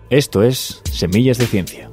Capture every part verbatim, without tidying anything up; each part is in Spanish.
Esto es Semillas de Ciencia.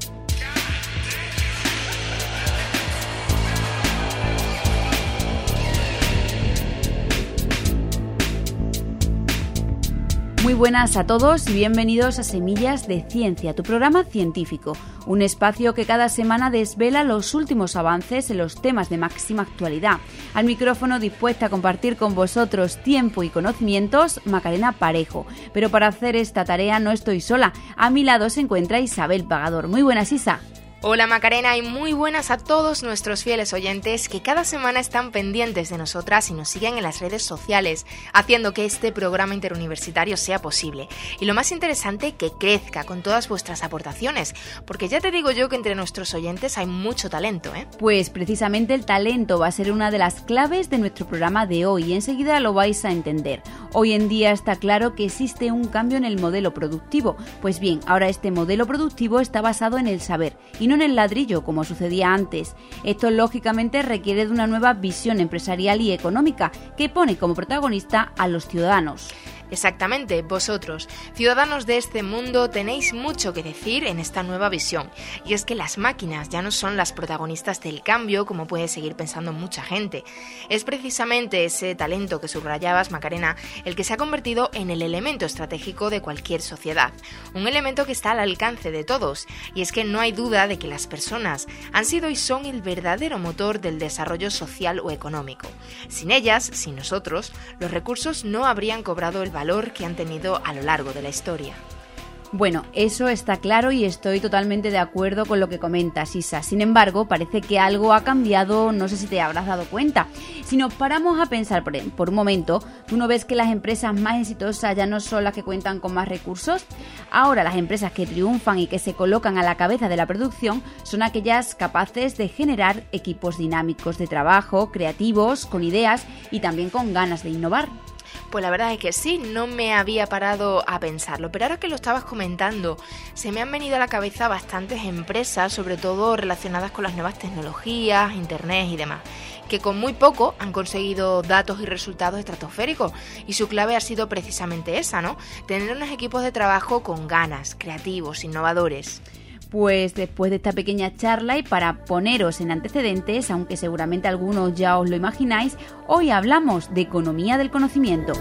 Muy buenas a todos y bienvenidos a Semillas de Ciencia, tu programa científico, un espacio que cada semana desvela los últimos avances en los temas de máxima actualidad. Al micrófono dispuesta a compartir con vosotros tiempo y conocimientos, Macarena Parejo. Pero para hacer esta tarea no estoy sola, a mi lado se encuentra Isabel Pagador. Muy buenas, Isa. Hola Macarena y muy buenas a todos nuestros fieles oyentes que cada semana están pendientes de nosotras y nos siguen en las redes sociales, haciendo que este programa interuniversitario sea posible. Y lo más interesante, que crezca con todas vuestras aportaciones, porque ya te digo yo que entre nuestros oyentes hay mucho talento, ¿eh? Pues precisamente el talento va a ser una de las claves de nuestro programa de hoy y enseguida lo vais a entender. Hoy en día está claro que existe un cambio en el modelo productivo. Pues bien, ahora este modelo productivo está basado en el saber y no en el ladrillo, como sucedía antes. Esto lógicamente requiere de una nueva visión empresarial y económica que pone como protagonista a los ciudadanos. Exactamente, vosotros, ciudadanos de este mundo, tenéis mucho que decir en esta nueva visión. Y es que las máquinas ya no son las protagonistas del cambio, como puede seguir pensando mucha gente. Es precisamente ese talento que subrayabas, Macarena, el que se ha convertido en el elemento estratégico de cualquier sociedad. Un elemento que está al alcance de todos. Y es que no hay duda de que las personas han sido y son el verdadero motor del desarrollo social o económico. Sin ellas, sin nosotros, los recursos no habrían cobrado el valor que han tenido a lo largo de la historia. Bueno, eso está claro y estoy totalmente de acuerdo con lo que comentas, Isa. Sin embargo, parece que algo ha cambiado, no sé si te habrás dado cuenta. Si nos paramos a pensar por, por un momento, ¿tú no ves que las empresas más exitosas ya no son las que cuentan con más recursos? Ahora las empresas que triunfan y que se colocan a la cabeza de la producción son aquellas capaces de generar equipos dinámicos de trabajo, creativos, con ideas y también con ganas de innovar. Pues la verdad es que sí, no me había parado a pensarlo, pero ahora que lo estabas comentando, se me han venido a la cabeza bastantes empresas, sobre todo relacionadas con las nuevas tecnologías, internet y demás, que con muy poco han conseguido datos y resultados estratosféricos, y su clave ha sido precisamente esa, ¿no? Tener unos equipos de trabajo con ganas, creativos, innovadores. Pues después de esta pequeña charla y para poneros en antecedentes, aunque seguramente algunos ya os lo imagináis, hoy hablamos de economía del conocimiento.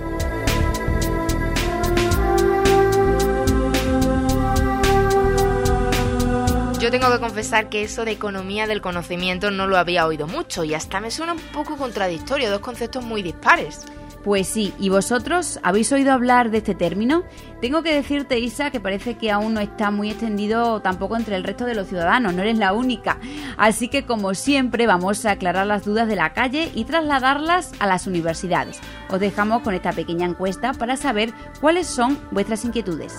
Yo tengo que confesar que eso de economía del conocimiento no lo había oído mucho y hasta me suena un poco contradictorio, dos conceptos muy dispares. Pues sí, ¿y vosotros habéis oído hablar de este término? Tengo que decirte, Isa, que parece que aún no está muy extendido tampoco entre el resto de los ciudadanos, no eres la única. Así que, como siempre, vamos a aclarar las dudas de la calle y trasladarlas a las universidades. Os dejamos con esta pequeña encuesta para saber cuáles son vuestras inquietudes.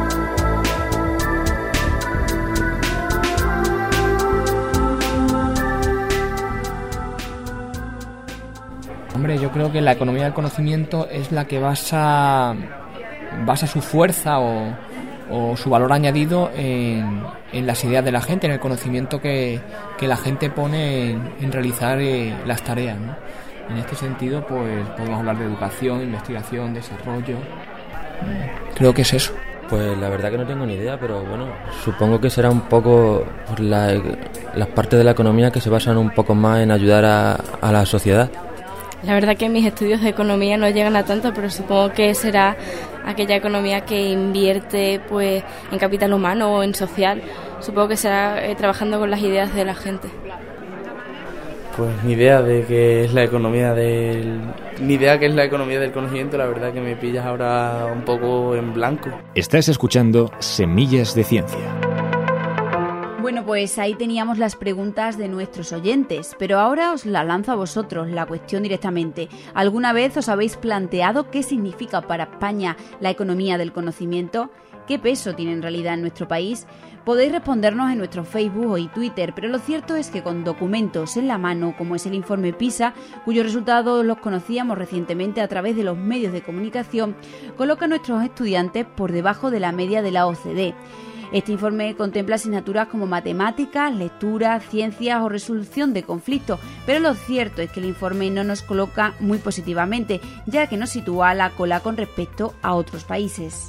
Hombre, yo creo que la economía del conocimiento es la que basa, basa su fuerza o, o su valor añadido en, en las ideas de la gente, en el conocimiento que, que la gente pone en, en realizar eh, las tareas, ¿no? En este sentido, pues podemos hablar de educación, investigación, desarrollo. Creo que es eso. Pues la verdad que no tengo ni idea, pero bueno, supongo que será un poco por la, las partes de la economía que se basan un poco más en ayudar a, a la sociedad. La verdad que mis estudios de economía no llegan a tanto, pero supongo que será aquella economía que invierte pues en capital humano o en social. Supongo que será eh, trabajando con las ideas de la gente. Pues ni idea de qué es la economía del... Ni idea qué es la economía del conocimiento, la verdad que me pillas ahora un poco en blanco. Estás escuchando Semillas de Ciencia. Bueno, pues ahí teníamos las preguntas de nuestros oyentes, pero ahora os la lanzo a vosotros, la cuestión directamente. ¿Alguna vez os habéis planteado qué significa para España la economía del conocimiento? ¿Qué peso tiene en realidad en nuestro país? Podéis respondernos en nuestro Facebook y Twitter, pero lo cierto es que con documentos en la mano, como es el informe PISA, cuyos resultados los conocíamos recientemente a través de los medios de comunicación, coloca a nuestros estudiantes por debajo de la media de la O C D. Este informe contempla asignaturas como matemáticas, lectura, ciencias o resolución de conflictos, pero lo cierto es que el informe no nos coloca muy positivamente, ya que nos sitúa a la cola con respecto a otros países.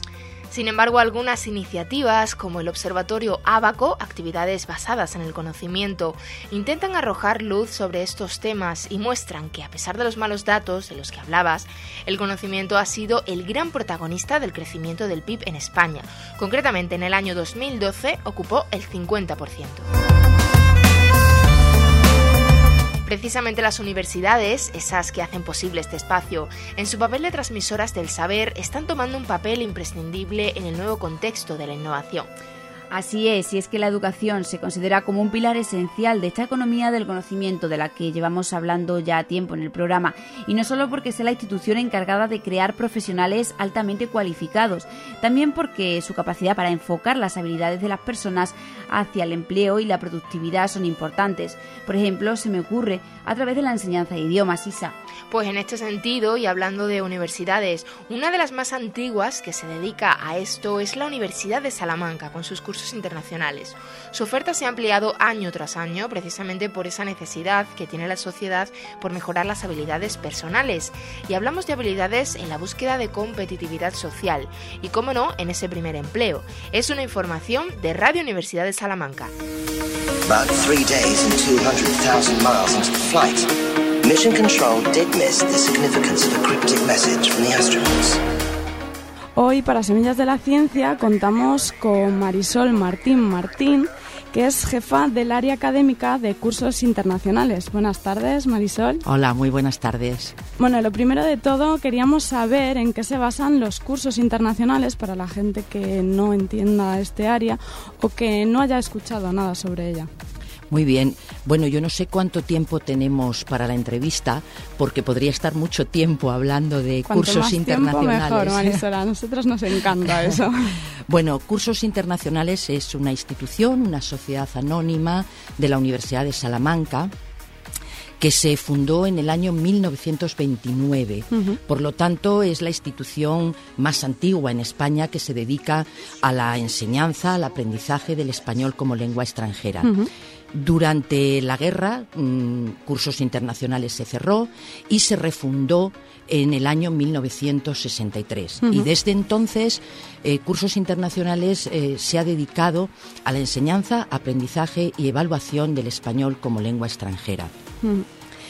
Sin embargo, algunas iniciativas, como el Observatorio Ábaco, actividades basadas en el conocimiento, intentan arrojar luz sobre estos temas y muestran que, a pesar de los malos datos de los que hablabas, el conocimiento ha sido el gran protagonista del crecimiento del P I B en España. Concretamente, en el año dos mil doce ocupó el cincuenta por ciento. Precisamente las universidades, esas que hacen posible este espacio, en su papel de transmisoras del saber, están tomando un papel imprescindible en el nuevo contexto de la innovación. Así es, y es que la educación se considera como un pilar esencial de esta economía del conocimiento de la que llevamos hablando ya a tiempo en el programa, y no solo porque sea la institución encargada de crear profesionales altamente cualificados, también porque su capacidad para enfocar las habilidades de las personas hacia el empleo y la productividad son importantes. Por ejemplo, se me ocurre a través de la enseñanza de idiomas, Isa. Pues en este sentido, y hablando de universidades, una de las más antiguas que se dedica a esto es la Universidad de Salamanca, con sus cursos internacionales. Su oferta se ha ampliado año tras año precisamente por esa necesidad que tiene la sociedad por mejorar las habilidades personales. Y hablamos de habilidades en la búsqueda de competitividad social y, cómo no, en ese primer empleo. Es una información de Radio Universidad de Salamanca. About three days and two hundred thousand miles into the flight, Mission Control did miss the significance of a cryptic message from the astronauts. Hoy, para Semillas de la Ciencia, contamos con Marisol Martín Martín, que es jefa del área académica de cursos internacionales. Buenas tardes, Marisol. Hola, muy buenas tardes. Bueno, lo primero de todo, queríamos saber en qué se basan los cursos internacionales para la gente que no entienda este área o que no haya escuchado nada sobre ella. Muy bien. Bueno, yo no sé cuánto tiempo tenemos para la entrevista, porque podría estar mucho tiempo hablando de Cuanto cursos más internacionales. Tiempo mejor, Marisol. A nosotros nos encanta eso. Bueno, Cursos Internacionales es una institución, una sociedad anónima de la Universidad de Salamanca, que se fundó en el año mil novecientos veintinueve. Uh-huh. Por lo tanto, es la institución más antigua en España que se dedica a la enseñanza, al aprendizaje del español como lengua extranjera. Uh-huh. Durante la guerra, mmm, Cursos Internacionales se cerró y se refundó en el año mil novecientos sesenta y tres. Uh-huh. Y desde entonces, eh, Cursos Internacionales eh, se ha dedicado a la enseñanza, aprendizaje y evaluación del español como lengua extranjera. Uh-huh.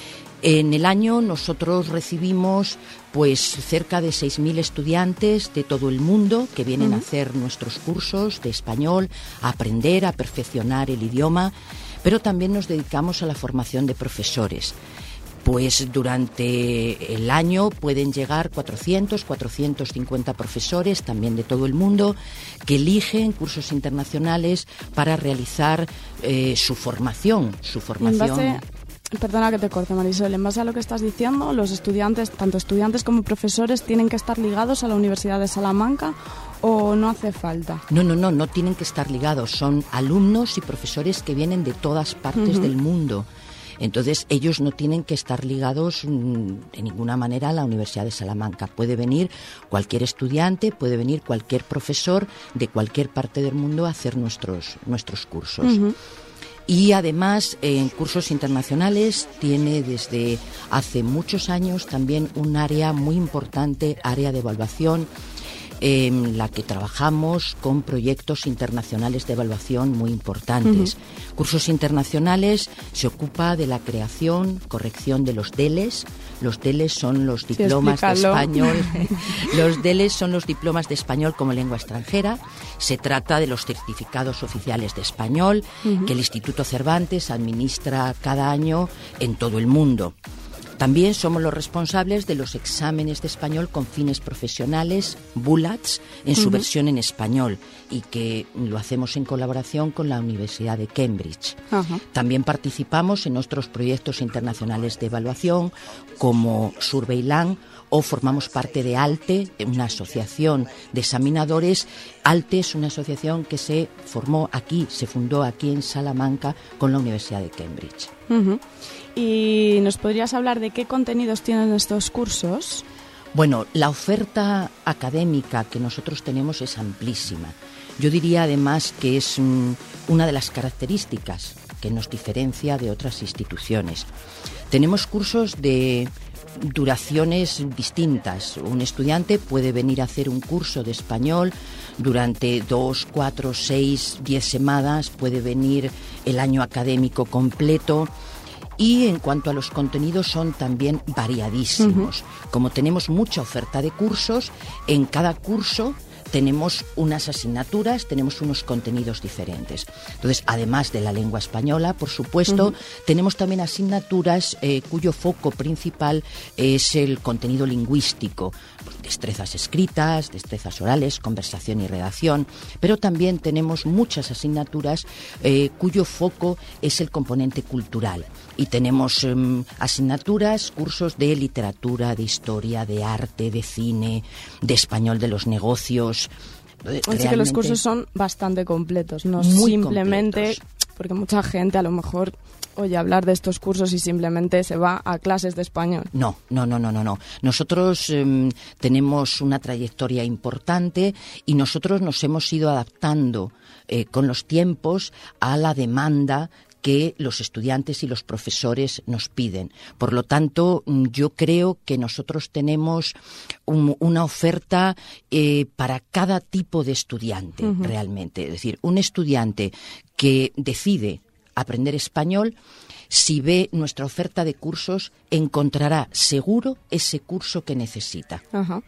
En el año nosotros recibimos pues cerca de seis mil estudiantes de todo el mundo que vienen uh-huh. a hacer nuestros cursos de español, a aprender, a perfeccionar el idioma, pero también nos dedicamos a la formación de profesores. Pues durante el año pueden llegar cuatrocientos, cuatrocientos cincuenta profesores, también de todo el mundo, que eligen cursos internacionales para realizar eh, su formación, su formación. Perdona que te corte, Marisol. En base a lo que estás diciendo, los estudiantes, tanto estudiantes como profesores, ¿tienen que estar ligados a la Universidad de Salamanca o no hace falta? No, no, no, no tienen que estar ligados. Son alumnos y profesores que vienen de todas partes uh-huh. del mundo. Entonces, ellos no tienen que estar ligados mmm, de ninguna manera a la Universidad de Salamanca. Puede venir cualquier estudiante, puede venir cualquier profesor de cualquier parte del mundo a hacer nuestros, nuestros cursos. Uh-huh. Y además, en Cursos Internacionales tiene desde hace muchos años también un área muy importante, área de evaluación, en la que trabajamos con proyectos internacionales de evaluación muy importantes. Uh-huh. Cursos Internacionales se ocupa de la creación, corrección de los D E L Es. Los D E L Es son los diplomas sí, de español. Los D E L Es son los diplomas de español como lengua extranjera. Se trata de los certificados oficiales de español uh-huh. que el Instituto Cervantes administra cada año en todo el mundo. También somos los responsables de los exámenes de español con fines profesionales, B U L A Ts, en su uh-huh. versión en español, y que lo hacemos en colaboración con la Universidad de Cambridge. Uh-huh. También participamos en otros proyectos internacionales de evaluación, como Surveyland, o formamos parte de ALTE, una asociación de examinadores. ALTE es una asociación que se formó aquí, se fundó aquí en Salamanca con la Universidad de Cambridge. Uh-huh. ¿Y nos podrías hablar de qué contenidos tienen estos cursos? Bueno, la oferta académica que nosotros tenemos es amplísima. Yo diría además que es um, una de las características que nos diferencia de otras instituciones. Tenemos cursos de duraciones distintas. Un estudiante puede venir a hacer un curso de español durante dos, cuatro, seis, diez semanas, puede venir el año académico completo. Y en cuanto a los contenidos son también variadísimos. Uh-huh. Como tenemos mucha oferta de cursos, en cada curso tenemos unas asignaturas, tenemos unos contenidos diferentes. Entonces, además de la lengua española, por supuesto, uh-huh. tenemos también asignaturas eh, cuyo foco principal es el contenido lingüístico. Destrezas escritas, destrezas orales, conversación y redacción, pero también tenemos muchas asignaturas eh, cuyo foco es el componente cultural. Y tenemos eh, asignaturas, cursos de literatura, de historia, de arte, de cine, de español de los negocios. Así que los cursos son bastante completos, no muy simplemente, completos. Porque mucha gente a lo mejor oye hablar de estos cursos y simplemente se va a clases de español. No, no, no, no, no, no. Nosotros eh, tenemos una trayectoria importante y nosotros nos hemos ido adaptando eh, con los tiempos a la demanda que los estudiantes y los profesores nos piden. Por lo tanto, yo creo que nosotros tenemos un, una oferta eh, para cada tipo de estudiante, uh-huh. realmente. Es decir, un estudiante que decide aprender español, si ve nuestra oferta de cursos, encontrará seguro ese curso que necesita. Uh-huh.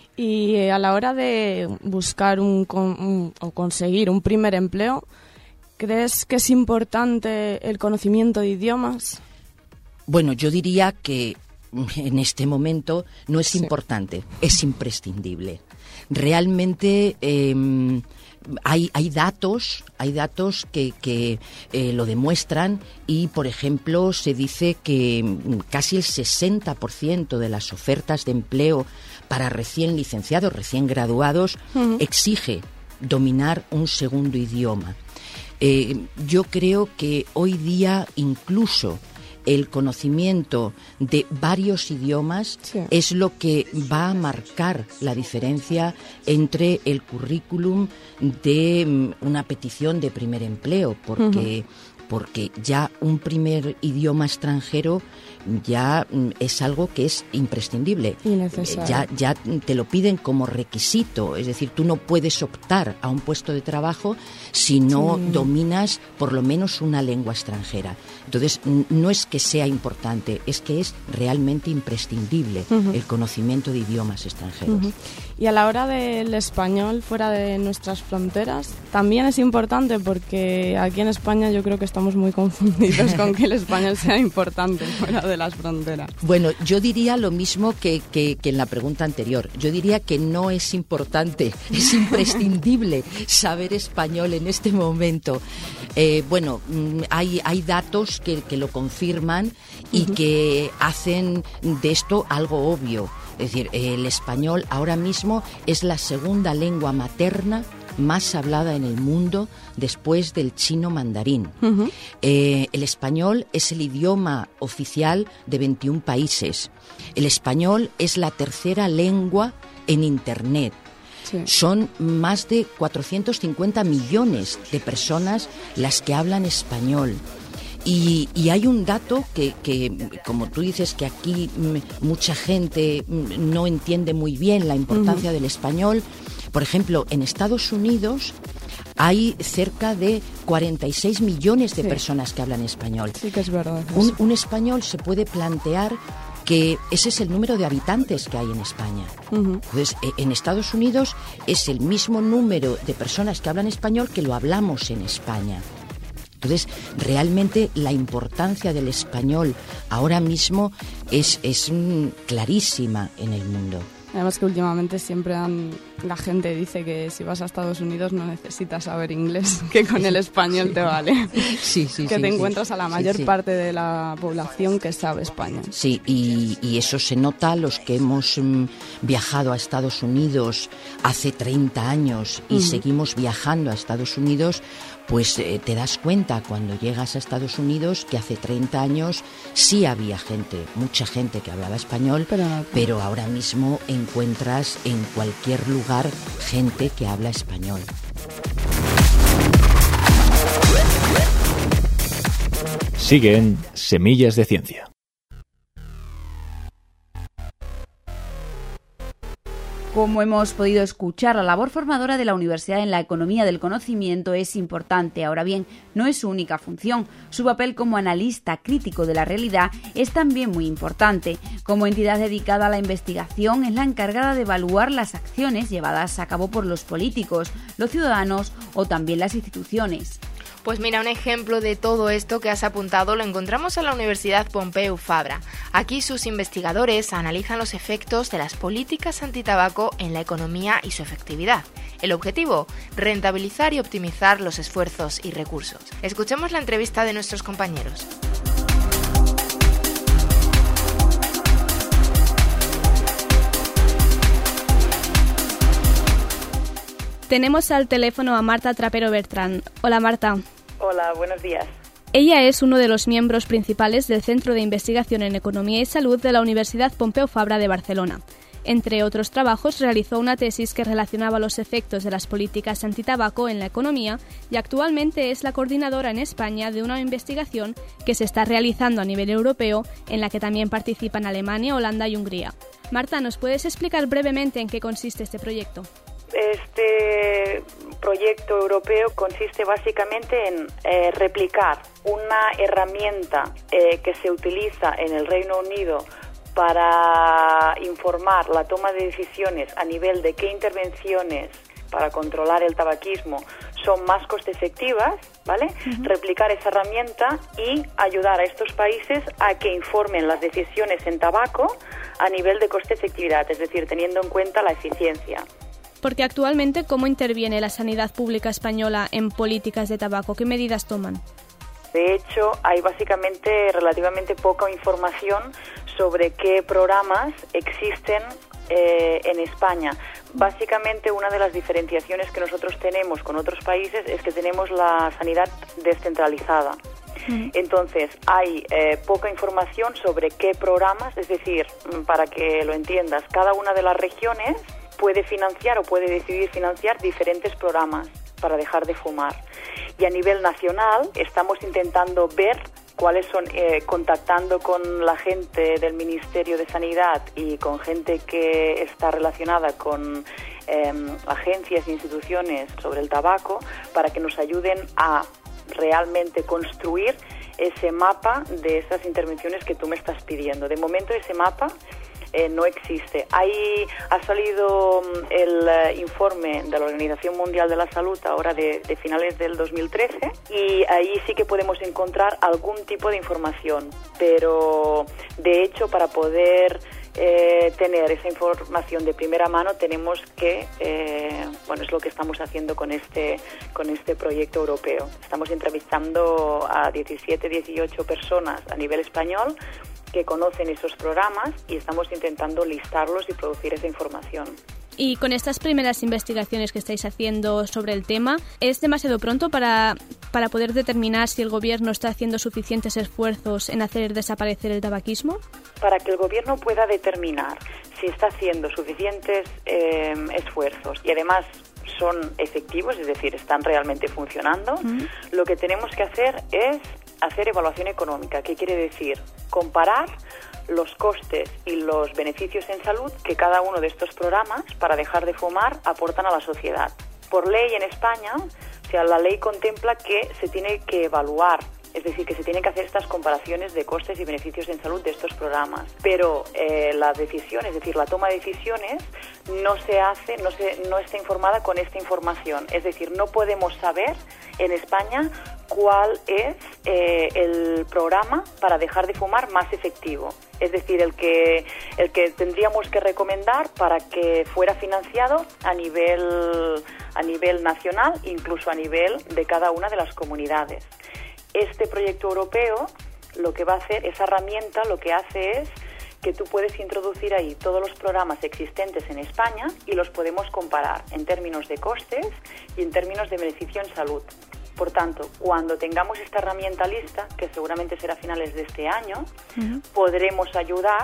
Y eh, a la hora de buscar un, un, o conseguir un primer empleo, ¿crees que es importante el conocimiento de idiomas? Bueno, yo diría que en este momento no es sí. importante, es imprescindible. Realmente eh, hay, hay datos, hay datos que, que eh, lo demuestran y, por ejemplo, se dice que casi el sesenta por ciento de las ofertas de empleo para recién licenciados, recién graduados, uh-huh. exige dominar un segundo idioma. Eh, yo creo que hoy día incluso el conocimiento de varios idiomas sí. es lo que va a marcar la diferencia entre el currículum de una petición de primer empleo, porque, uh-huh. porque ya un primer idioma extranjero ya es algo que es imprescindible. Innecesario. Ya, ya te lo piden como requisito, es decir, tú no puedes optar a un puesto de trabajo si no sí. dominas por lo menos una lengua extranjera. Entonces, no es que sea importante, es que es realmente imprescindible uh-huh. el conocimiento de idiomas extranjeros. Uh-huh. Y a la hora del español fuera de nuestras fronteras, también es importante porque aquí en España yo creo que estamos muy confundidos con que el español sea importante fuera de las fronteras. Bueno, yo diría lo mismo que, que, que en la pregunta anterior. Yo diría que no es importante, es imprescindible saber español en este momento. Eh, bueno, hay, hay datos que, que lo confirman y uh-huh. que hacen de esto algo obvio. Es decir, el español ahora mismo es la segunda lengua materna más hablada en el mundo después del chino mandarín. Uh-huh. Eh, el español es el idioma oficial de veintiún países. El español es la tercera lengua en Internet. Sí. Son más de cuatrocientos cincuenta millones de personas las que hablan español. Y, y hay un dato que, que, como tú dices, que aquí m, mucha gente m, no entiende muy bien la importancia uh-huh. del español. Por ejemplo, en Estados Unidos hay cerca de cuarenta y seis millones de sí. personas que hablan español. Sí que es verdad. Un, un español se puede plantear que ese es el número de habitantes que hay en España. Uh-huh. Entonces, en Estados Unidos es el mismo número de personas que hablan español que lo hablamos en España. Entonces, realmente la importancia del español ahora mismo es, es mm, clarísima en el mundo. Además que últimamente siempre han, la gente dice que si vas a Estados Unidos no necesitas saber inglés, que con el español sí. te vale. Sí, sí, que sí, te sí. encuentras a la mayor sí, sí. parte de la población que sabe español. Sí, y, y eso se nota los que hemos mm, viajado a Estados Unidos hace treinta años y uh-huh. seguimos viajando a Estados Unidos. Pues eh, te das cuenta cuando llegas a Estados Unidos que hace treinta años sí había gente, mucha gente que hablaba español, pero, no, pero ahora mismo encuentras en cualquier lugar gente que habla español. Sigue en Semillas de Ciencia. Como hemos podido escuchar, la labor formadora de la universidad en la economía del conocimiento es importante. Ahora bien, no es su única función. Su papel como analista crítico de la realidad es también muy importante. Como entidad dedicada a la investigación, es la encargada de evaluar las acciones llevadas a cabo por los políticos, los ciudadanos o también las instituciones. Pues mira, un ejemplo de todo esto que has apuntado lo encontramos en la Universidad Pompeu Fabra. Aquí sus investigadores analizan los efectos de las políticas antitabaco en la economía y su efectividad. El objetivo, rentabilizar y optimizar los esfuerzos y recursos. Escuchemos la entrevista de nuestros compañeros. Tenemos al teléfono a Marta Trapero Bertrán. Hola, Marta. Hola, buenos días. Ella es uno de los miembros principales del Centro de Investigación en Economía y Salud de la Universidad Pompeu Fabra de Barcelona. Entre otros trabajos, realizó una tesis que relacionaba los efectos de las políticas antitabaco en la economía y actualmente es la coordinadora en España de una investigación que se está realizando a nivel europeo, en la que también participan Alemania, Holanda y Hungría. Marta, ¿nos puedes explicar brevemente en qué consiste este proyecto? Este proyecto europeo consiste básicamente en eh, replicar una herramienta eh, que se utiliza en el Reino Unido para informar la toma de decisiones a nivel de qué intervenciones para controlar el tabaquismo son más coste efectivas, ¿vale? Uh-huh. Replicar esa herramienta y ayudar a estos países a que informen las decisiones en tabaco a nivel de coste efectividad, es decir, teniendo en cuenta la eficiencia. Porque actualmente, ¿cómo interviene la sanidad pública española en políticas de tabaco? ¿Qué medidas toman? De hecho, hay básicamente relativamente poca información sobre qué programas existen eh, en España. Básicamente, una de las diferenciaciones que nosotros tenemos con otros países es que tenemos la sanidad descentralizada. Entonces, hay eh, poca información sobre qué programas, es decir, para que lo entiendas, cada una de las regiones puede financiar o puede decidir financiar diferentes programas para dejar de fumar. Y a nivel nacional estamos intentando ver cuáles son, eh, contactando con la gente del Ministerio de Sanidad y con gente que está relacionada con eh, agencias e instituciones sobre el tabaco para que nos ayuden a realmente construir ese mapa de esas intervenciones que tú me estás pidiendo. De momento ese mapa Eh, no existe. Ahí ha salido el uh, informe de la Organización Mundial de la Salud ahora de, de finales del dos mil trece y ahí sí que podemos encontrar algún tipo de información, pero de hecho para poder eh, tener esa información de primera mano tenemos que, eh, bueno, es lo que estamos haciendo con este, con este proyecto europeo. Estamos entrevistando a diecisiete, dieciocho personas a nivel español que conocen esos programas y estamos intentando listarlos y producir esa información. Y con estas primeras investigaciones que estáis haciendo sobre el tema, ¿es demasiado pronto para, para poder determinar si el gobierno está haciendo suficientes esfuerzos en hacer desaparecer el tabaquismo? Para que el gobierno pueda determinar si está haciendo suficientes eh, esfuerzos y además son efectivos, es decir, están realmente funcionando, uh-huh. Lo que tenemos que hacer es hacer evaluación económica. ¿Qué quiere decir? Comparar los costes y los beneficios en salud que cada uno de estos programas para dejar de fumar aportan a la sociedad. Por ley en España, o sea, la ley contempla que se tiene que evaluar, es decir, que se tienen que hacer estas comparaciones de costes y beneficios en salud de estos programas. Pero eh, la decisión, es decir, la toma de decisiones no se hace, no se, no está informada con esta información. Es decir, no podemos saber en España cuál es eh, el programa para dejar de fumar más efectivo. Es decir, el que, el que tendríamos que recomendar para que fuera financiado a nivel, a nivel nacional, incluso a nivel de cada una de las comunidades. Este proyecto europeo lo que va a hacer, esa herramienta lo que hace es que tú puedes introducir ahí todos los programas existentes en España y los podemos comparar en términos de costes y en términos de beneficio en salud. Por tanto, cuando tengamos esta herramienta lista, que seguramente será a finales de este año, uh-huh. podremos ayudar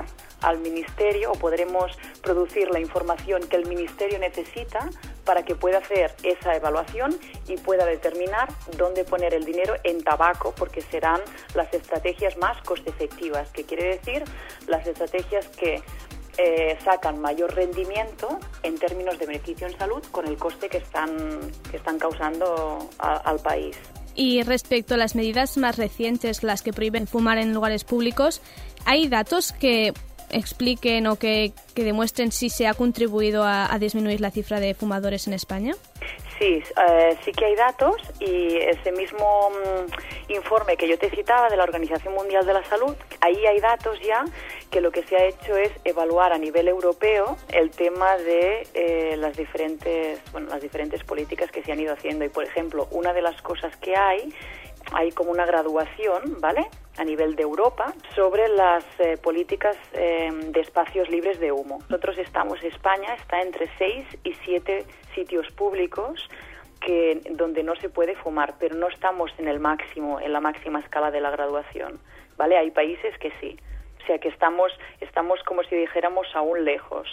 al Ministerio o podremos producir la información que el Ministerio necesita para que pueda hacer esa evaluación y pueda determinar dónde poner el dinero en tabaco, porque serán las estrategias más coste efectivas, que quiere decir las estrategias que eh, sacan mayor rendimiento en términos de beneficio en salud con el coste que están, que están causando a, al país. Y respecto a las medidas más recientes, las que prohíben fumar en lugares públicos, ¿hay datos que expliquen o que, que demuestren si se ha contribuido a, a disminuir la cifra de fumadores en España? Sí, eh, sí que hay datos y ese mismo mm, informe que yo te citaba de la Organización Mundial de la Salud, ahí hay datos ya que lo que se ha hecho es evaluar a nivel europeo el tema de eh, las diferentes, bueno, las diferentes políticas que se han ido haciendo y, por ejemplo, una de las cosas que hay, hay como una graduación, ¿vale?, a nivel de Europa sobre las eh, políticas eh, de espacios libres de humo. Nosotros estamos, España está entre seis y siete sitios públicos que donde no se puede fumar, pero no estamos en el máximo, en la máxima escala de la graduación, ¿vale? Hay países que sí. O sea que estamos, estamos como si dijéramos aún lejos.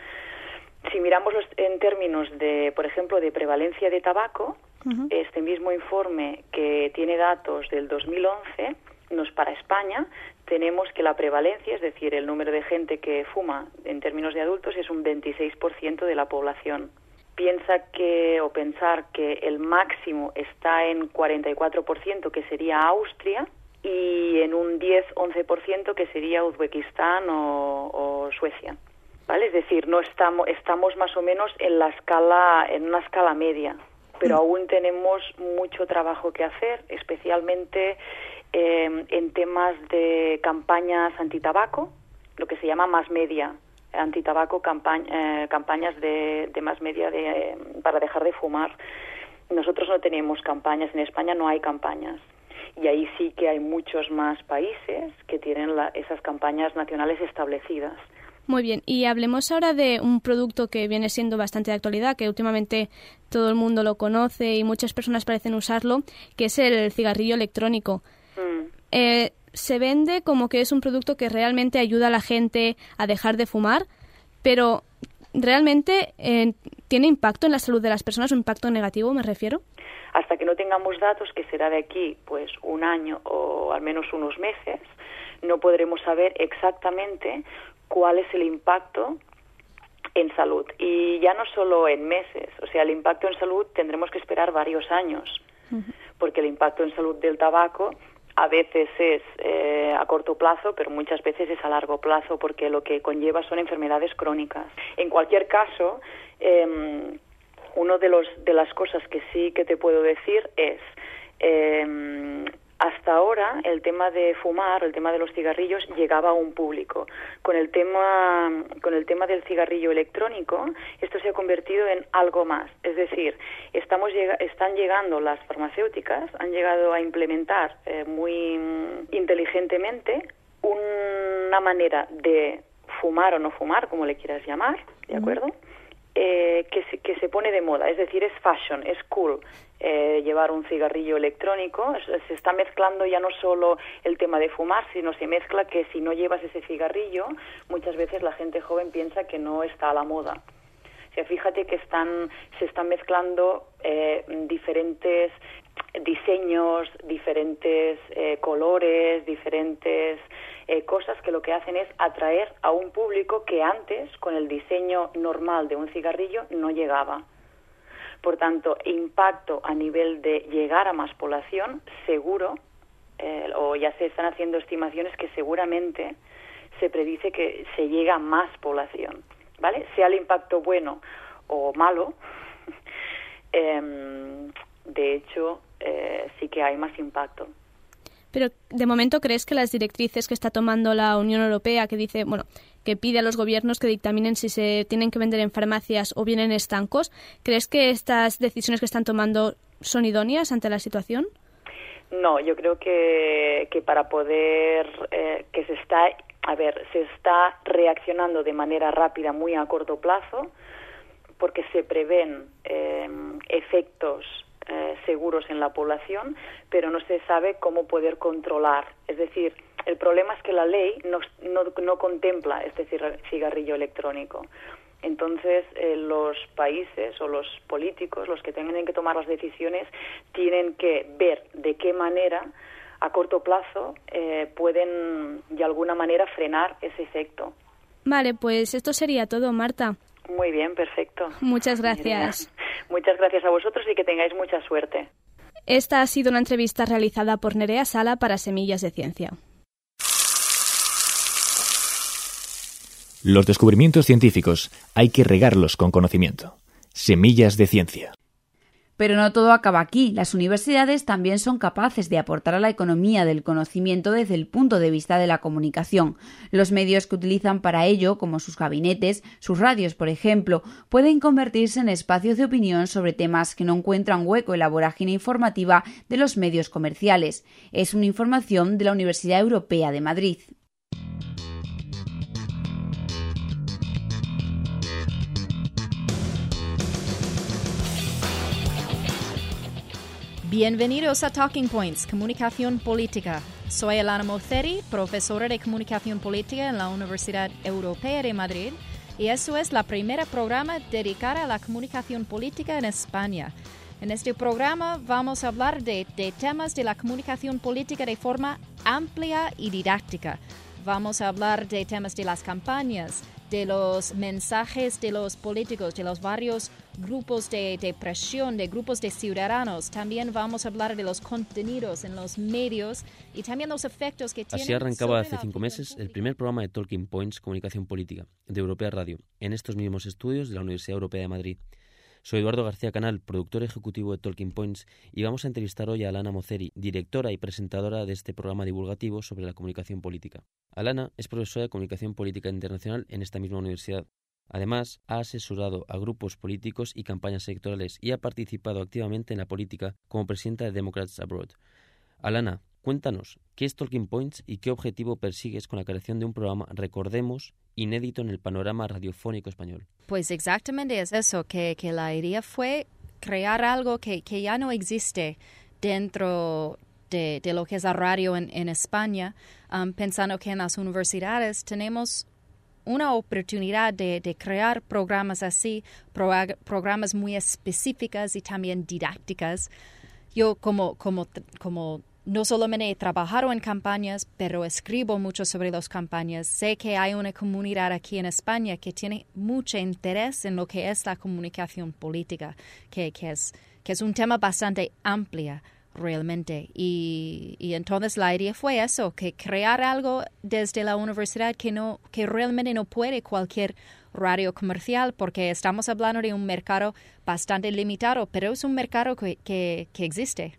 Si miramos los, en términos de, por ejemplo, de prevalencia de tabaco, uh-huh. este mismo informe que tiene datos del dos mil once, nos para España tenemos que la prevalencia, es decir, el número de gente que fuma en términos de adultos es un veintiséis por ciento de la población. Piensa que, o pensar que el máximo está en cuarenta y cuatro por ciento, que sería Austria, y en un diez a once por ciento que sería Uzbekistán o, o Suecia. ¿Vale? Es decir, no estamos estamos más o menos en la escala en una escala media, pero aún tenemos mucho trabajo que hacer, especialmente eh, en temas de campañas antitabaco, lo que se llama más media, antitabaco, campaña, eh, campañas de, de más media de, eh, para dejar de fumar. Nosotros no tenemos campañas, en España no hay campañas. Y ahí sí que hay muchos más países que tienen la, esas campañas nacionales establecidas. Muy bien, y hablemos ahora de un producto que viene siendo bastante de actualidad, que últimamente todo el mundo lo conoce y muchas personas parecen usarlo, que es el cigarrillo electrónico. Mm. Eh, se vende como que es un producto que realmente ayuda a la gente a dejar de fumar, pero ¿realmente eh, tiene impacto en la salud de las personas, un impacto negativo, me refiero? Hasta que no tengamos datos, que será de aquí pues un año o al menos unos meses, no podremos saber exactamente cuál es el impacto en salud. Y ya no solo en meses, o sea, el impacto en salud tendremos que esperar varios años, uh-huh. porque el impacto en salud del tabaco a veces es eh, a corto plazo, pero muchas veces es a largo plazo, porque lo que conlleva son enfermedades crónicas. En cualquier caso, eh, uno de los de las cosas que sí que te puedo decir es eh, hasta ahora el tema de fumar, el tema de los cigarrillos llegaba a un público. Con el tema con el tema del cigarrillo electrónico, esto se ha convertido en algo más. Es decir, estamos llega, están llegando las farmacéuticas, han llegado a implementar eh, muy inteligentemente una manera de fumar o no fumar, como le quieras llamar, ¿de acuerdo? Eh, que, se, que se pone de moda, es decir, es fashion, es cool eh, llevar un cigarrillo electrónico. Se está mezclando ya no solo el tema de fumar, sino se mezcla que si no llevas ese cigarrillo, muchas veces la gente joven piensa que no está a la moda. O sea, fíjate que están se están mezclando eh, diferentes diseños, diferentes eh, colores, diferentes eh, cosas que lo que hacen es atraer a un público que antes, con el diseño normal de un cigarrillo, no llegaba. Por tanto, impacto a nivel de llegar a más población, seguro, eh, o ya se están haciendo estimaciones que seguramente se predice que se llega a más población, ¿vale? Sea el impacto bueno o malo, eh, de hecho, eh, sí que hay más impacto. Pero, de momento, ¿crees que las directrices que está tomando la Unión Europea, que dice, bueno, que pide a los gobiernos que dictaminen si se tienen que vender en farmacias o bien en estancos, ¿crees que estas decisiones que están tomando son idóneas ante la situación? No, yo creo que, que para poder, eh, que se está, a ver, se está reaccionando de manera rápida, muy a corto plazo, porque se prevén eh, efectos Eh, seguros en la población, pero no se sabe cómo poder controlar. Es decir, El problema es que la ley no, no, no contempla este cigarrillo electrónico. Entonces, eh, los países o los políticos, los que tengan que tomar las decisiones, tienen que ver de qué manera, a corto plazo, eh, pueden de alguna manera frenar ese efecto. Vale, pues esto sería todo, Marta. Muy bien, perfecto. Muchas gracias. Muchas gracias a vosotros y que tengáis mucha suerte. Esta ha sido una entrevista realizada por Nerea Sala para Semillas de Ciencia. Los descubrimientos científicos hay que regarlos con conocimiento. Semillas de Ciencia. Pero no todo acaba aquí. Las universidades también son capaces de aportar a la economía del conocimiento desde el punto de vista de la comunicación. Los medios que utilizan para ello, como sus gabinetes, sus radios, por ejemplo, pueden convertirse en espacios de opinión sobre temas que no encuentran hueco en la vorágine informativa de los medios comerciales. Es una información de la Universidad Europea de Madrid. Bienvenidos a Talking Points, Comunicación Política. Soy Alana Motheri, profesora de Comunicación Política en la Universidad Europea de Madrid, y eso es la primera programa dedicado a la comunicación política en España. En este programa vamos a hablar de, de temas de la comunicación política de forma amplia y didáctica. Vamos a hablar de temas de las campañas, de los mensajes de los políticos, de los varios grupos de, de presión, de grupos de ciudadanos. También vamos a hablar de los contenidos en los medios y también los efectos que tienen. Así arrancaba hace cinco meses el primer programa de Talking Points Comunicación Política de Europea Radio, en estos mismos estudios de la Universidad Europea de Madrid. Soy Eduardo García Canal, productor ejecutivo de Talking Points, y vamos a entrevistar hoy a Alana Motheri, directora y presentadora de este programa divulgativo sobre la comunicación política. Alana es profesora de Comunicación Política Internacional en esta misma universidad. Además, ha asesorado a grupos políticos y campañas electorales y ha participado activamente en la política como presidenta de Democrats Abroad. Alana, cuéntanos, ¿qué es Talking Points y qué objetivo persigues con la creación de un programa, recordemos, inédito en el panorama radiofónico español? Pues exactamente es eso, que, que la idea fue crear algo que, que ya no existe dentro de, de lo que es la radio en, en España, um, pensando que en las universidades tenemos una oportunidad de, de crear programas así, pro, programas muy específicas y también didácticas. Yo como, como, como no solamente he trabajado en campañas, pero escribo mucho sobre las campañas. Sé que hay una comunidad aquí en España que tiene mucho interés en lo que es la comunicación política, que, que, es, que es un tema bastante amplio realmente. Y, y entonces la idea fue eso, que crear algo desde la universidad que, no, que realmente no puede cualquier radio comercial, porque estamos hablando de un mercado bastante limitado, pero es un mercado que, que, que existe.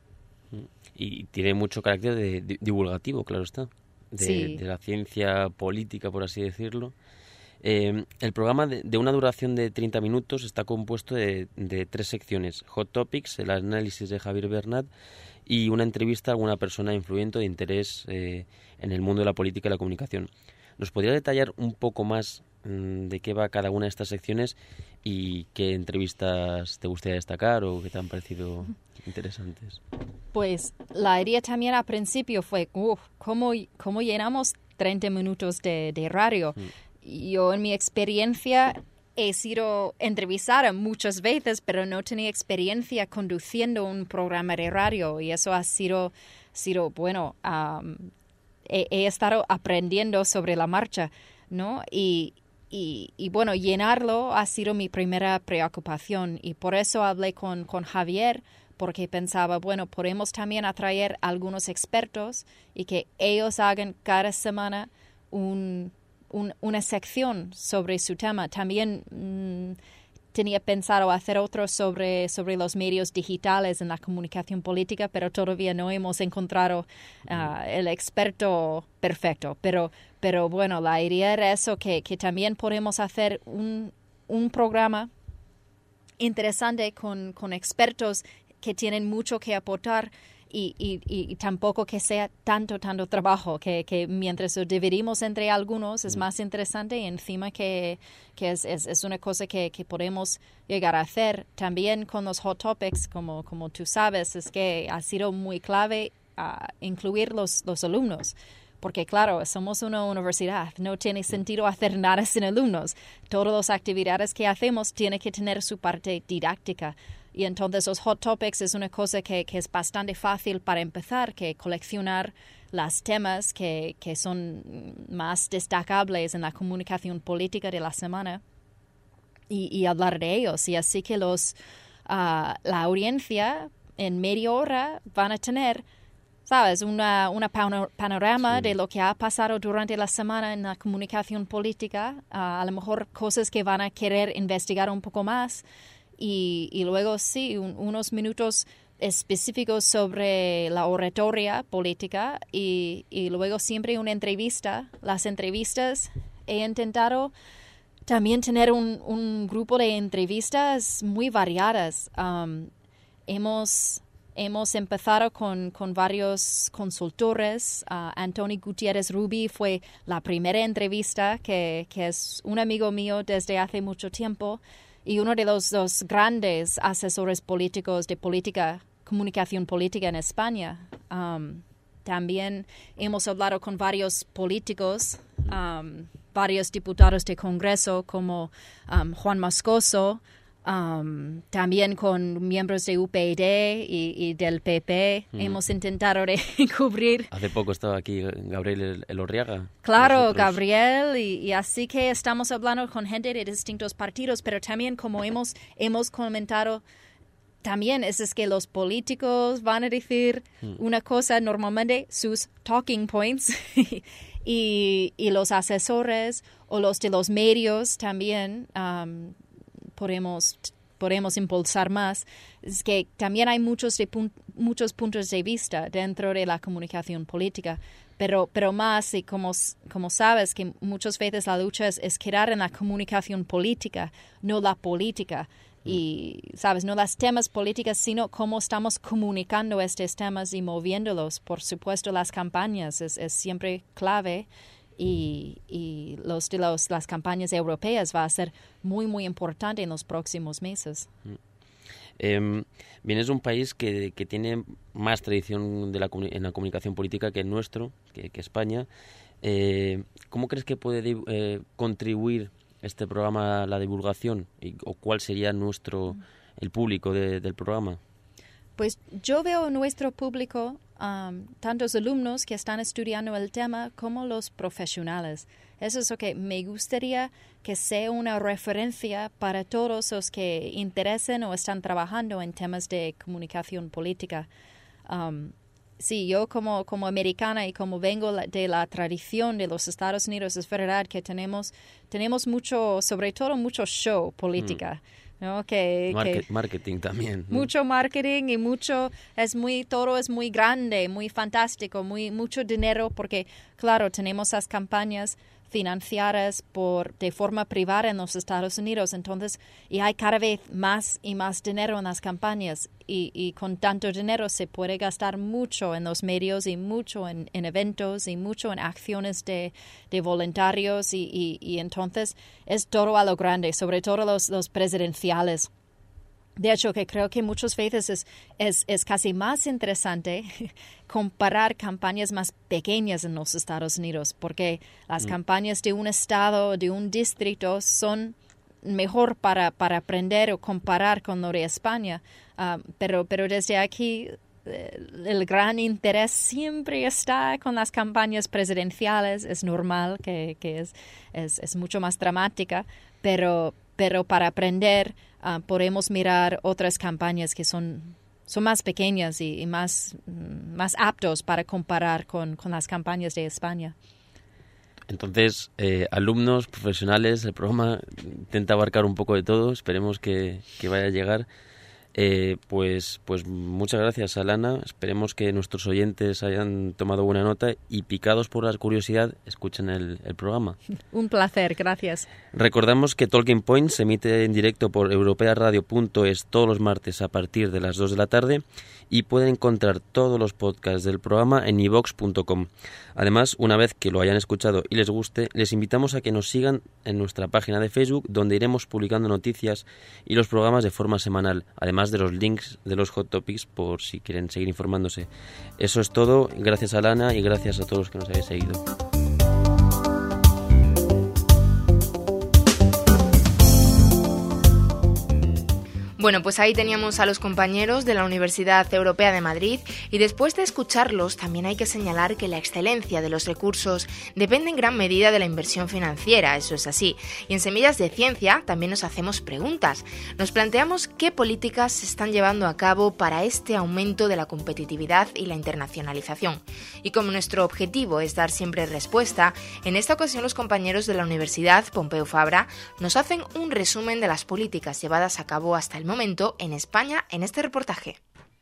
Y tiene mucho carácter de, de divulgativo, claro está, de, sí. de la ciencia política, por así decirlo. Eh, el programa de, de una duración de treinta minutos está compuesto de, de tres secciones: Hot Topics, el análisis de Javier Bernat, y una entrevista a alguna persona influyente de interés eh, en el mundo de la política y la comunicación. ¿Nos podría detallar un poco más mmm, de qué va cada una de estas secciones y qué entrevistas te gustaría destacar o qué te han parecido interesantes? Pues la idea también al principio fue, uh, ¿cómo, ¿cómo llenamos treinta minutos de, de radio? Mm. Yo en mi experiencia he sido entrevistada muchas veces, pero no tenía experiencia conduciendo un programa de radio y eso ha sido, sido bueno, um, he, he estado aprendiendo sobre la marcha, ¿no? Y, y, y bueno, llenarlo ha sido mi primera preocupación y por eso hablé con, con Javier, porque pensaba, bueno, podemos también atraer a algunos expertos y que ellos hagan cada semana un, un, una sección sobre su tema. También mmm, tenía pensado hacer otro sobre, sobre los medios digitales en la comunicación política, pero todavía no hemos encontrado uh, el experto perfecto. Pero, pero bueno, la idea era eso, que, que también podemos hacer un, un programa interesante con, con expertos que tienen mucho que aportar y, y, y tampoco que sea tanto, tanto trabajo, que, que mientras lo dividimos entre algunos es más interesante y encima que, que es, es, es una cosa que, que podemos llegar a hacer. También con los Hot Topics, como, como tú sabes, es que ha sido muy clave uh, incluir los, los alumnos, porque claro, somos una universidad, no tiene sentido hacer nada sin alumnos. Todas las actividades que hacemos tienen que tener su parte didáctica. Y entonces los hot topics es una cosa que, que es bastante fácil para empezar, que coleccionar los temas que, que son más destacables en la comunicación política de la semana y, y hablar de ellos. Y así que los uh, la audiencia en media hora van a tener, ¿sabes?, una, una panorama sí. de lo que ha pasado durante la semana en la comunicación política, uh, a lo mejor cosas que van a querer investigar un poco más y, y luego sí, un, unos minutos específicos sobre la oratoria política y, y luego siempre una entrevista. Las entrevistas he intentado también tener un, un grupo de entrevistas muy variadas. Um, hemos... Hemos empezado con, con varios consultores. Uh, Antonio Gutiérrez Rubi fue la primera entrevista, que, que es un amigo mío desde hace mucho tiempo y uno de los, los grandes asesores políticos de política, comunicación política en España. Um, también hemos hablado con varios políticos, um, varios diputados de Congreso como um, Juan Moscoso, Um, también con miembros de U P Ydy y, y del P P. Mm. Hemos intentado de cubrir. Hace poco estaba aquí Gabriel Elorriaga. Claro, nosotros. Gabriel, y, y así que estamos hablando con gente de distintos partidos, pero también como hemos, hemos comentado, también es, es que los políticos van a decir mm. una cosa, normalmente sus talking points, y, y los asesores o los de los medios también um, podemos, podemos impulsar más. Es que también hay muchos, de pun- muchos puntos de vista dentro de la comunicación política, pero, pero más, y como, como sabes, que muchas veces la lucha es, es quedar en la comunicación política, no la política. Y, ¿sabes? No los temas políticos, sino cómo estamos comunicando estos temas y moviéndolos. Por supuesto, las campañas es, es siempre clave. Y, y los de los, las campañas europeas va a ser muy, muy importante en los próximos meses. Eh, vienes de un país que, que tiene más tradición de la, en la comunicación política que el nuestro, que, que España. Eh, ¿Cómo crees que puede eh, contribuir este programa a la divulgación? Y, ¿o cuál sería nuestro el público de, del programa? Pues yo veo nuestro público, um, tantos alumnos que están estudiando el tema como los profesionales. Eso es lo que me gustaría que sea una referencia para todos los que interesen o están trabajando en temas de comunicación política. Um, sí, yo como, como americana y como vengo de la tradición de los Estados Unidos, es verdad que tenemos, tenemos mucho, sobre todo mucho show política. Mm. ¿No? Que, Market, que marketing también, ¿no? Mucho marketing y mucho, es muy, todo es muy grande, muy fantástico, muy mucho dinero, porque claro, tenemos las campañas financiadas por, de forma privada en los Estados Unidos, entonces, y hay cada vez más y más dinero en las campañas, y, y con tanto dinero se puede gastar mucho en los medios y mucho en, en eventos y mucho en acciones de, de voluntarios, y, y, y entonces es todo a lo grande, sobre todo los, los presidenciales. De hecho, que creo que muchas veces es, es, es casi más interesante comparar campañas más pequeñas en los Estados Unidos, porque las mm. campañas de un estado, de un distrito, son mejor para, para aprender o comparar con lo de España. Uh, pero, pero desde aquí eh, el gran interés siempre está con las campañas presidenciales. Es normal que, que es, es, es mucho más dramática, pero, pero para aprender Uh, podemos mirar otras campañas que son, son más pequeñas y, y más, más aptos para comparar con, con las campañas de España. Entonces, eh, alumnos, profesionales, el programa intenta abarcar un poco de todo. Esperemos que, que vaya a llegar. Eh, pues, pues muchas gracias, Alana. Esperemos que nuestros oyentes hayan tomado buena nota y, picados por la curiosidad, escuchen el, el programa. Un placer, gracias. Recordamos que Talking Points se emite en directo por europea radio punto es todos los martes a partir de las dos de la tarde y pueden encontrar todos los podcasts del programa en i vox punto com. Además, una vez que lo hayan escuchado y les guste, les invitamos a que nos sigan en nuestra página de Facebook, donde iremos publicando noticias y los programas de forma semanal. Además, además de los links de los hot topics por si quieren seguir informándose. Eso es todo. Gracias a Lana y gracias a todos los que nos habéis seguido. Bueno, pues ahí teníamos a los compañeros de la Universidad Europea de Madrid y después de escucharlos también hay que señalar que la excelencia de los recursos depende en gran medida de la inversión financiera, eso es así. Y en Semillas de Ciencia también nos hacemos preguntas. Nos planteamos qué políticas se están llevando a cabo para este aumento de la competitividad y la internacionalización. Y como nuestro objetivo es dar siempre respuesta, en esta ocasión los compañeros de la Universidad Pompeu Fabra nos hacen un resumen de las políticas llevadas a cabo hasta el momento momento en España en este reportaje.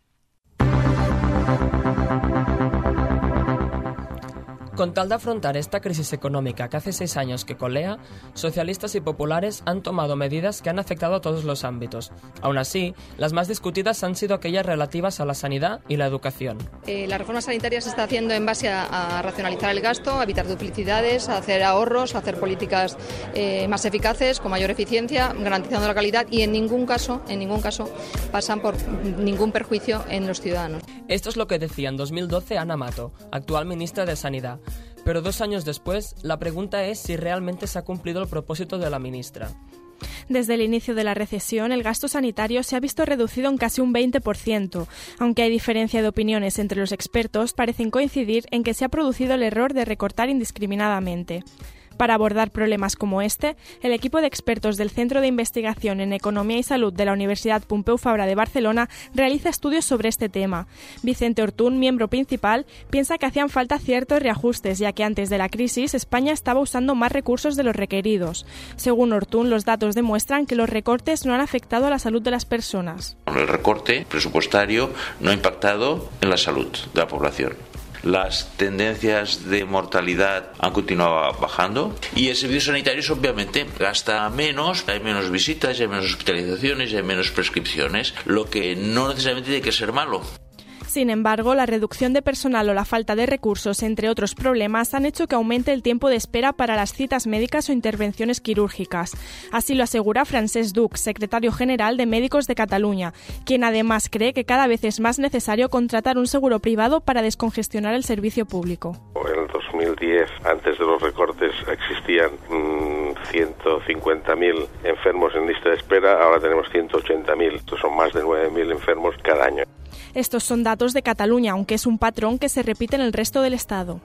Con tal de afrontar esta crisis económica que hace seis años que colea, socialistas y populares han tomado medidas que han afectado a todos los ámbitos. Aún así, las más discutidas han sido aquellas relativas a la sanidad y la educación. Eh, la reforma sanitaria se está haciendo en base a, a racionalizar el gasto, a evitar duplicidades, a hacer ahorros, a hacer políticas eh, más eficaces, con mayor eficiencia, garantizando la calidad y en ningún caso, en ningún caso pasan por ningún perjuicio en los ciudadanos. Esto es lo que decía en dos mil doce Ana Mato, actual ministra de Sanidad. Pero dos años después, la pregunta es si realmente se ha cumplido el propósito de la ministra. Desde el inicio de la recesión, el gasto sanitario se ha visto reducido en casi un veinte por ciento. Aunque hay diferencia de opiniones entre los expertos, parecen coincidir en que se ha producido el error de recortar indiscriminadamente. Para abordar problemas como este, el equipo de expertos del Centro de Investigación en Economía y Salud de la Universidad Pompeu Fabra de Barcelona realiza estudios sobre este tema. Vicente Ortún, miembro principal, piensa que hacían falta ciertos reajustes, ya que antes de la crisis España estaba usando más recursos de los requeridos. Según Ortún, los datos demuestran que los recortes no han afectado a la salud de las personas. El recorte presupuestario no ha impactado en la salud de la población. Las tendencias de mortalidad han continuado bajando y el servicio sanitario obviamente gasta menos, hay menos visitas, hay menos hospitalizaciones, hay menos prescripciones, lo que no necesariamente tiene que ser malo. Sin embargo, la reducción de personal o la falta de recursos, entre otros problemas, han hecho que aumente el tiempo de espera para las citas médicas o intervenciones quirúrgicas. Así lo asegura Francesc Duch, secretario general de Médicos de Cataluña, quien además cree que cada vez es más necesario contratar un seguro privado para descongestionar el servicio público. En el dos mil diez, antes de los recortes, existían mmm, ciento cincuenta mil enfermos en lista de espera, ahora tenemos ciento ochenta mil, estos son más de nueve mil enfermos cada año. Estos son datos de Cataluña, aunque es un patrón que se repite en el resto del Estado.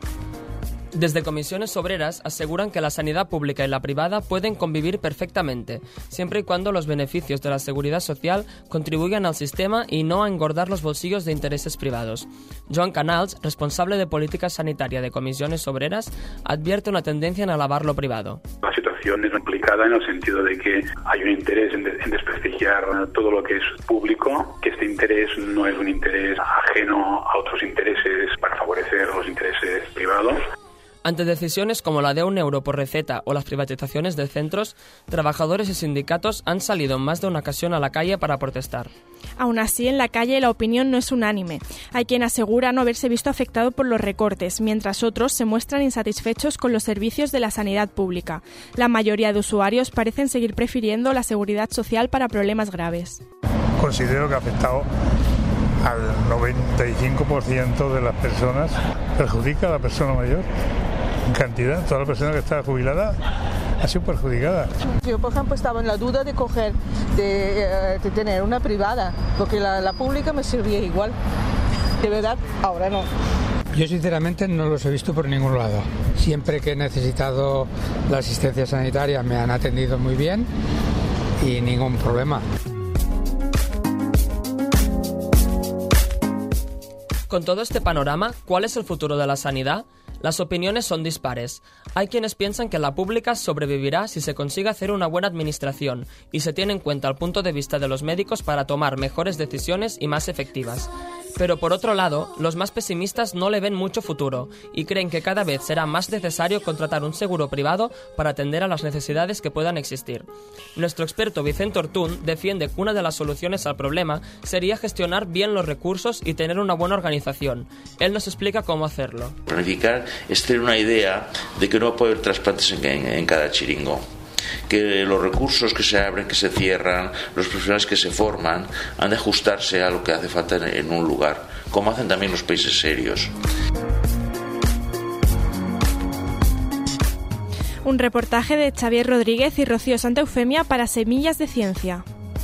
Desde comisiones obreras aseguran que la sanidad pública y la privada pueden convivir perfectamente, siempre y cuando los beneficios de la seguridad social contribuyan al sistema y no a engordar los bolsillos de intereses privados. Joan Canals, responsable de política sanitaria de comisiones obreras, advierte una tendencia en alabar lo privado. La situación es complicada en el sentido de que hay un interés en, de, en desprestigiar todo lo que es público, que este interés no es un interés ajeno a otros intereses para favorecer los intereses privados. Ante decisiones como la de un euro por receta o las privatizaciones de centros, trabajadores y sindicatos han salido en más de una ocasión a la calle para protestar. Aún así, en la calle la opinión no es unánime. Hay quien asegura no haberse visto afectado por los recortes, mientras otros se muestran insatisfechos con los servicios de la sanidad pública. La mayoría de usuarios parecen seguir prefiriendo la seguridad social para problemas graves. Considero que ha afectado al noventa y cinco por ciento de las personas, perjudica a la persona mayor. En cantidad, toda la persona que está jubilada ha sido perjudicada. Yo, por ejemplo, estaba en la duda de coger, de, de tener una privada, porque la, la pública me servía igual. De verdad, ahora no. Yo sinceramente no los he visto por ningún lado. Siempre que he necesitado la asistencia sanitaria me han atendido muy bien y ningún problema. Con todo este panorama, ¿cuál es el futuro de la sanidad? Las opiniones son dispares. Hay quienes piensan que la pública sobrevivirá si se consigue hacer una buena administración y se tiene en cuenta el punto de vista de los médicos para tomar mejores decisiones y más efectivas. Pero por otro lado, los más pesimistas no le ven mucho futuro y creen que cada vez será más necesario contratar un seguro privado para atender a las necesidades que puedan existir. Nuestro experto Vicente Ortún defiende que una de las soluciones al problema sería gestionar bien los recursos y tener una buena organización. Él nos explica cómo hacerlo. Planificar es tener una idea de que no puede haber trasplantes en, en, en cada chiringo, que los recursos que se abren, que se cierran, los profesionales que se forman, han de ajustarse a lo que hace falta en un lugar, como hacen también los países serios. Un reportaje de Xavier Rodríguez y Rocío Santaeufemia para Semillas de Ciencia.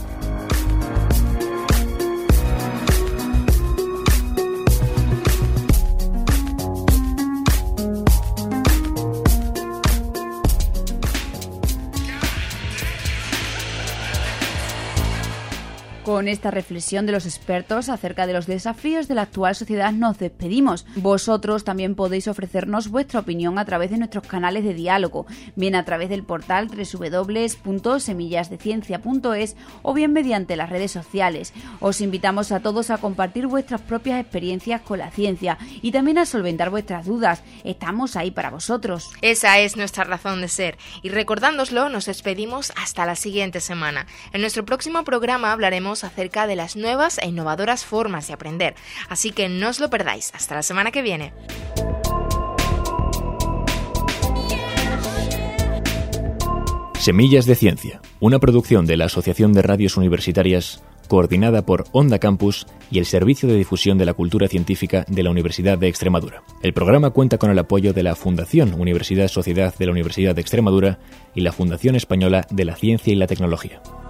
Con esta reflexión de los expertos acerca de los desafíos de la actual sociedad nos despedimos. Vosotros también podéis ofrecernos vuestra opinión a través de nuestros canales de diálogo, bien a través del portal doble u doble u doble u punto semillas de ciencia punto es o bien mediante las redes sociales. Os invitamos a todos a compartir vuestras propias experiencias con la ciencia y también a solventar vuestras dudas. Estamos ahí para vosotros. Esa es nuestra razón de ser. Y recordándoslo, nos despedimos hasta la siguiente semana. En nuestro próximo programa hablaremos acerca de las nuevas e innovadoras formas de aprender. Así que no os lo perdáis. Hasta la semana que viene. Semillas de Ciencia, una producción de la Asociación de Radios Universitarias, coordinada por Onda Campus y el Servicio de Difusión de la Cultura Científica de la Universidad de Extremadura. El programa cuenta con el apoyo de la Fundación Universidad Sociedad de la Universidad de Extremadura y la Fundación Española de la Ciencia y la Tecnología.